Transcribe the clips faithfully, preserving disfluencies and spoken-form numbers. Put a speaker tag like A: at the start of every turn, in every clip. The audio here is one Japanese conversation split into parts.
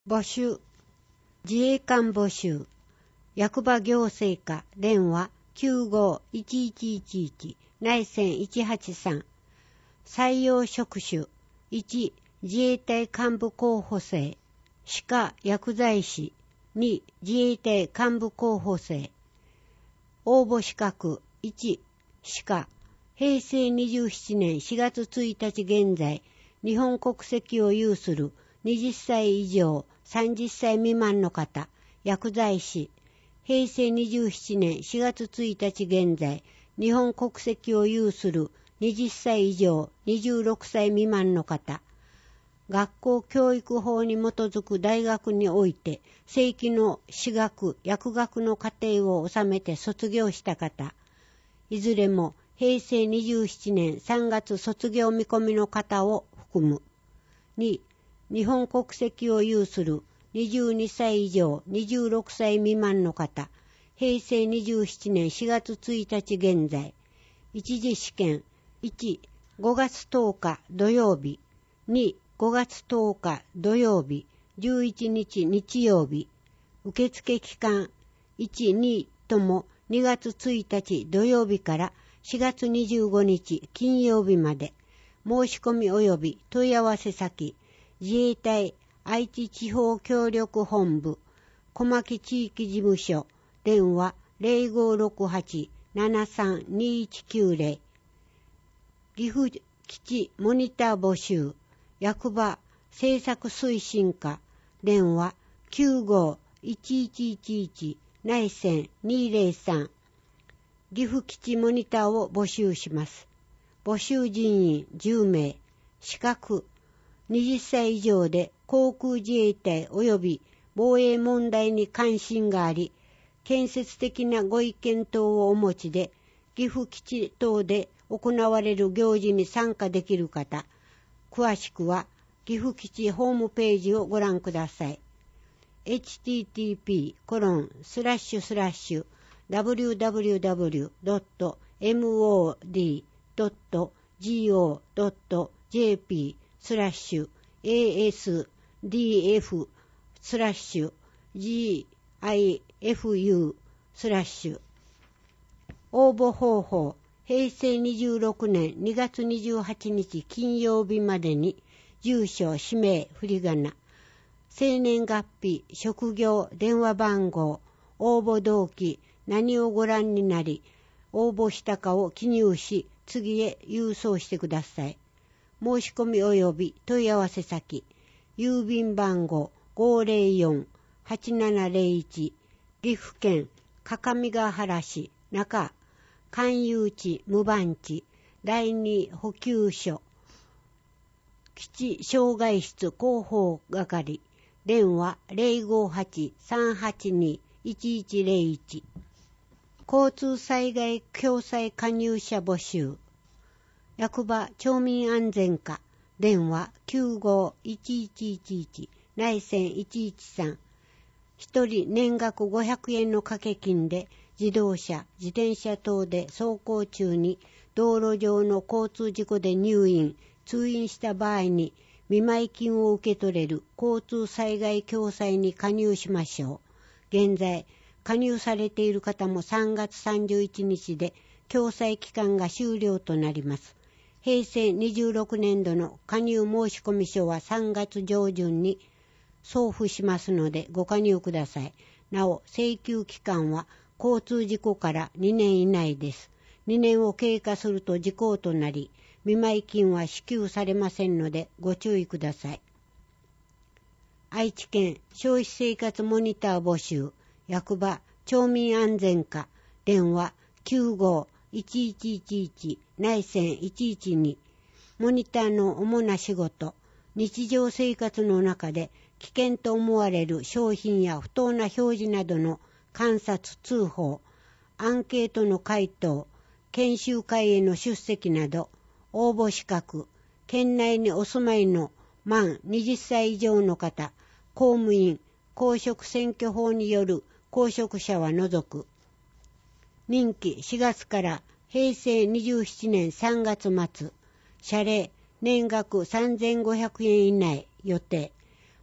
A: 募集。自衛官募集。役場行政課電話 きゅうごいちいちいちいち 内線いちはちさん。採用職種いち自衛隊幹部候補生歯科薬剤師に自衛隊幹部候補生。応募資格いち歯科へいせいにじゅうななねんしがつついたち現在日本国籍を有するはたち以上さんじゅっさい未満の方。薬剤師へいせいにじゅうななねんしがつついたち現在日本国籍を有するはたち以上にじゅうろくさい未満の方。学校教育法に基づく大学において正規の歯学薬学の課程を収めて卒業した方。いずれもへいせいにじゅうななねんさんがつ卒業見込みの方を含む。に日本国籍を有するはたち以上にじゅうろくさい未満の方。へいせいにじゅうななねんしがつついたち現在。一次試験いちごがつとおか土曜日にごがつとおか土曜日じゅういちにち日曜日。受付期間いち、にともにがつついたち土曜日からしがつにじゅうごにち金曜日まで。申し込み及び問い合わせ先自衛隊愛知地方協力本部小牧地域事務所電話 ゼロごろくはち ななさん にいちきゅうゼロ。岐阜基地モニター募集。役場政策推進課電話 きゅうごいちいちいちいち 内線にゼロさん。岐阜基地モニターを募集します。募集人員じゅうめい。資格はたち以上で航空自衛隊及び防衛問題に関心があり、建設的なご意見等をお持ちで、岐阜基地等で行われる行事に参加できる方。詳しくは岐阜基地ホームページをご覧ください。エイチティーティーピーコロンスラッシュスラッシュダブリューダブリューダブリュードットエムオーディードットジーオードットジェーピースラッシュエーエスディーエフスラッシュジーアイエフユースラッシュ。応募方法へいせいにじゅうろくねんにがつにじゅうはちにち金曜日までに住所氏名振り仮名生年月日職業電話番号応募動機何をご覧になり応募したかを記入し次へ郵送してください。申し込み及び問い合わせ先郵便番号 ごーぜろよん はちななゼロいち 岐阜県各務原市中勧誘地無番地第二補給所基地障害室広報係電話 ゼロごはち さんはちに いちいちゼロいち。交通災害共済加入者募集。役場町民安全課電話 きゅうごいちいちいちいち 内線いちいちさん。一人年額ごひゃくえんの掛け金で自動車、自転車等で走行中に道路上の交通事故で入院、通院した場合に見舞金を受け取れる交通災害共済に加入しましょう。現在、加入されている方もさんがつさんじゅういちにちで共済期間が終了となります。へいせいにじゅうろくねんどの加入申込書はさんがつ上旬に送付しますのでご加入ください。なお、請求期間は交通事故からにねん以内です。にねんを経過すると時効となり、見舞金は支給されませんのでご注意ください。愛知県消費生活モニター募集。役場町民安全課電話 きゅうごいちいちいちいち 内線いちいちに。モニターの主な仕事、日常生活の中で危険と思われる商品や不当な表示などの観察通報、アンケートの回答、研修会への出席など。応募資格、県内にお住まいの満はたち以上の方、公務員、公職選挙法による公職者は除く。任期しがつからへいせいにじゅうななねんさんがつ末。謝礼、年額さんぜんごひゃくえん以内予定。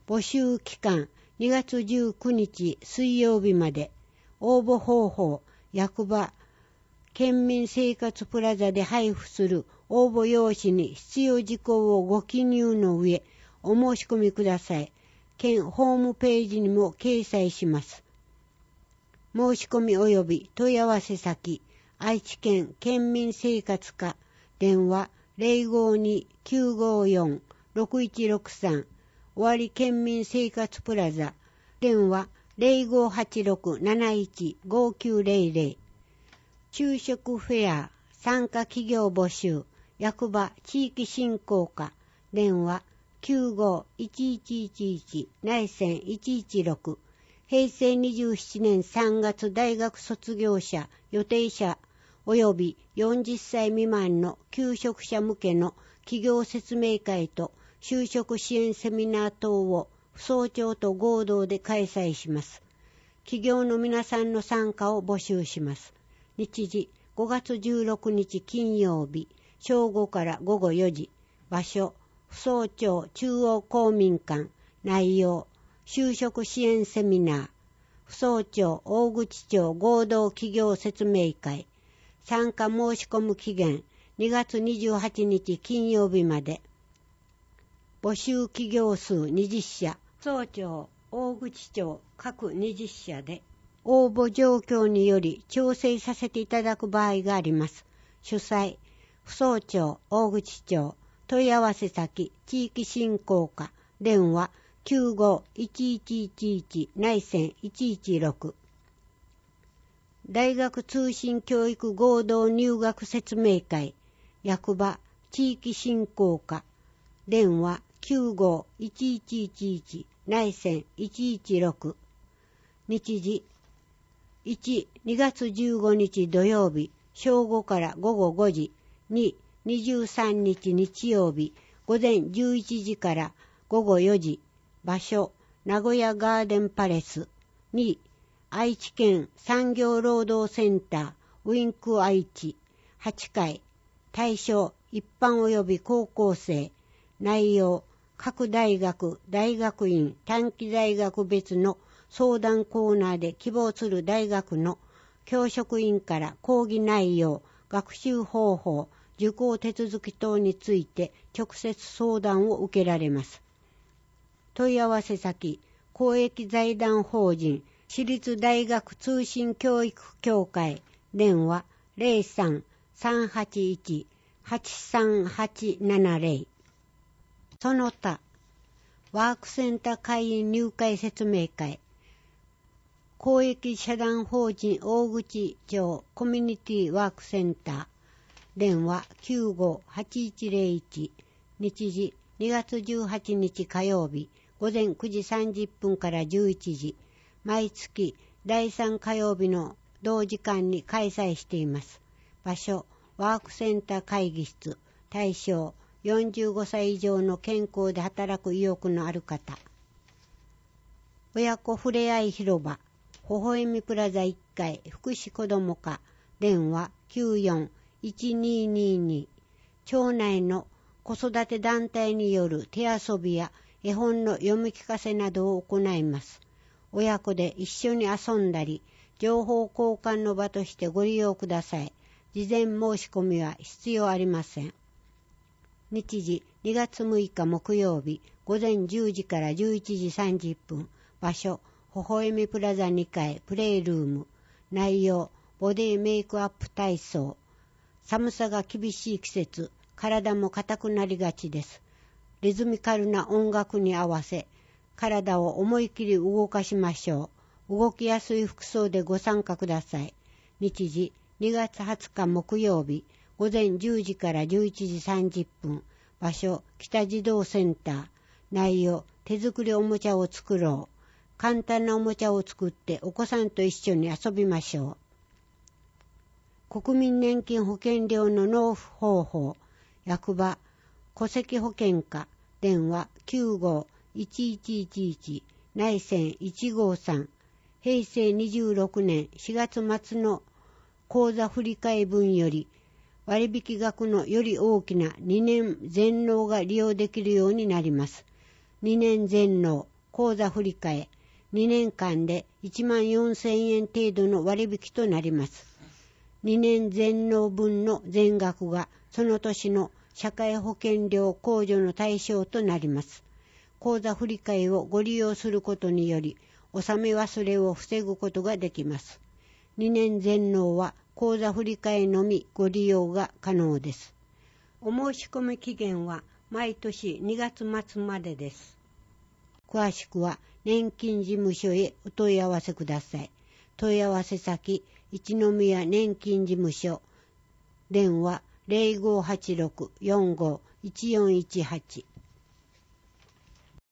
A: 募集期間にがつじゅうくにち水曜日まで。応募方法、役場、県民生活プラザで配布する応募用紙に必要事項をご記入の上、お申し込みください。県ホームページにも掲載します。申し込み及び問い合わせ先、愛知県県民生活課、電話 ゼロごに きゅうごよん ろくいちろくさん、尾張県民生活プラザ、電話 ゼロごはちろく なないち ごきゅうゼロゼロ、就職フェア、参加企業募集、役場地域振興課、電話 きゅうご いちいちいちいち 内線いちいちろく、平成にじゅうななねんさんがつ大学卒業者、予定者、及びよんじゅっさい未満の求職者向けの企業説明会と就職支援セミナー等を府総庁と合同で開催します。企業の皆さんの参加を募集します。日時ごがつじゅうろくにち金曜日、正午から午後よじ。場所、府総庁中央公民館。内容、就職支援セミナー。府総庁大口町合同企業説明会。参加申し込む期限、にがつにじゅうはちにち金曜日まで。募集企業数にじゅっしゃ。府総庁大口町各にじゅっしゃで、応募状況により調整させていただく場合があります。主催、府総庁大口町、問い合わせ先、地域振興課、電話 きゅうご いちいちいちいち 内線いちいちろく。大学通信教育合同入学説明会、役場地域振興課、電話 きゅうご いちいちいちいち 内線いちいちろく。日時いち、にがつじゅうごにち土曜日、正午から午後ごじ。に、にじゅうさんにち日曜日、午前じゅういちじから午後よじ。場所、名古屋ガーデンパレス。に、愛知県産業労働センター、ウィンク愛知。はちかい。対象、一般及び高校生。内容、各大学、大学院、短期大学別の相談コーナーで希望する大学の教職員から講義内容、学習方法、受講手続き等について直接相談を受けられます。問い合わせ先、公益財団法人私立大学通信教育協会、電話 ゼロさん さんはちいち はちさんはちななゼロ。その他、ワークセンター会員入会説明会、公益社団法人大口町コミュニティワークセンター、電話 きゅうご はちいちゼロいち。日時にがつじゅうはちにち火曜日、午前くじさんじゅっぷんからじゅういちじ。毎月だいさん火曜日の同時間に開催しています。場所、ワークセンター会議室。対象、よんじゅうごさい以上の健康で働く意欲のある方。親子ふれあい広場、ほほえみプラザいっかい福祉子ども課、電話 きゅうよん いちににに。町内の子育て団体による手遊びや絵本の読み聞かせなどを行います。親子で一緒に遊んだり、情報交換の場としてご利用ください。事前申し込みは必要ありません。日時にがつむいか木曜日、午前じゅうじからじゅういちじさんじゅっぷん。場所、ほほえみプラザにかいプレイルーム。内容、ボディメイクアップ体操。寒さが厳しい季節、体も硬くなりがちです。リズミカルな音楽に合わせ、体を思い切り動かしましょう。動きやすい服装でご参加ください。日時にがつはつか木曜日、午前じゅうじからじゅういちじさんじゅっぷん。場所、北児童センター。内容、手作りおもちゃを作ろう。簡単なおもちゃを作ってお子さんと一緒に遊びましょう。国民年金保険料の納付方法。役場、戸籍保険課。電話 きゅうご いちいちいちいち 内線いちごさん。平成にじゅうろくねんしがつまつの口座振替分より割引額のより大きなにねん全納が利用できるようになります。にねん全納口座振替、にねんかんでいちまんよんせんえん程度の割引となります。にねん全納分の全額がその年の社会保険料控除の対象となります。口座振替をご利用することにより、納め忘れを防ぐことができます。にねん全納は口座振替のみご利用が可能です。お申し込み期限は毎年にがつ末までです。詳しくは年金事務所へお問い合わせください。問い合わせ先、一宮年金事務所、電話 ゼロごはちろく よんご いちよんいちはち